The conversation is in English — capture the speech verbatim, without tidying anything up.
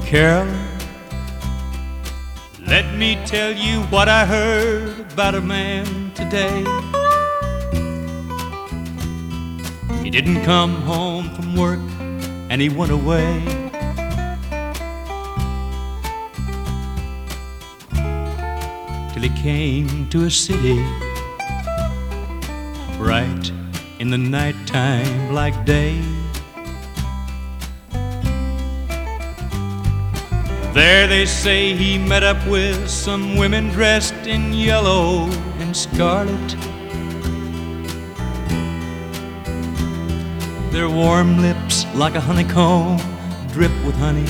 Carolyn, let me tell you what I heard about a man today. He didn't come home from work and he went away. Till he came to a city, bright in the nighttime like day. There they say he met up with some women dressed in yellow and scarlet. Their warm lips like a honeycomb drip with honey.